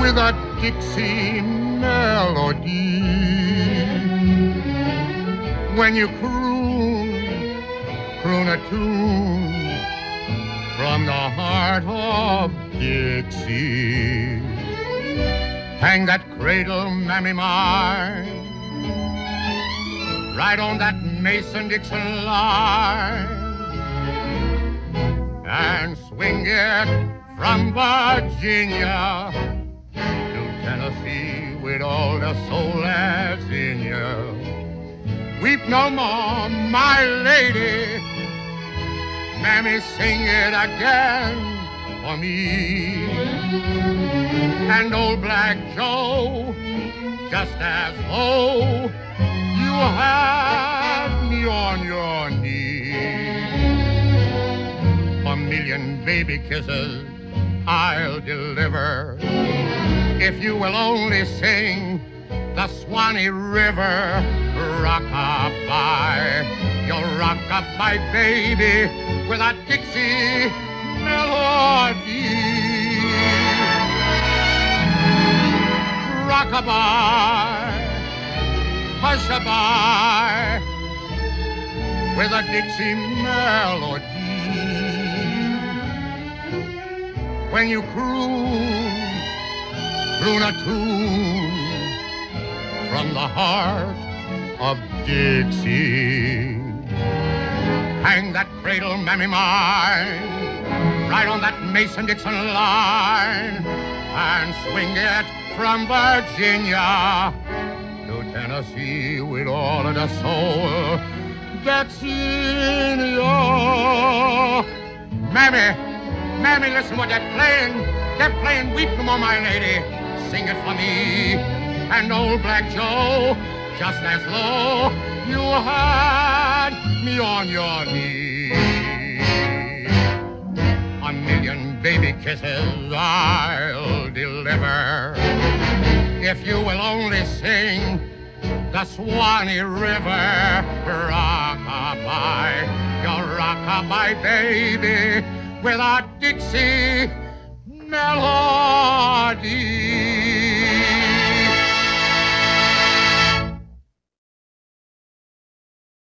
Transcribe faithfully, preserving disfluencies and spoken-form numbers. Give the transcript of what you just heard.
with a Dixie melody. When you croon, croon a tune from the heart of Dixie. Hang that cradle, mammy mine, right on that Mason-Dixon line, and swing it from Virginia to Tennessee with all the soul that's in you. Weep no more, my lady, mammy, sing it again for me. And old Black Joe, just as though you had me on your knee. A million baby kisses I'll deliver if you will only sing the Swanee River rock-a-bye. You'll rock-a-bye, baby, with a Dixie melody. Rock-a-bye, hush-a-bye, with a Dixie melody. When you croon, croon a tune from the heart of Dixie. Hang that cradle, mammy mine, right on that Mason-Dixon line, and swing it from Virginia to Tennessee with all of the soul that's in you. Mammy, mammy, listen what they're playing. They're playing Weep No More, my lady. Sing it for me. And old Black Joe, just as low you had me on your knee. A million baby kisses I'll deliver if you will only sing the Swanee River rock-a-bye. Your rock-a-bye, baby, with a Dixie melody.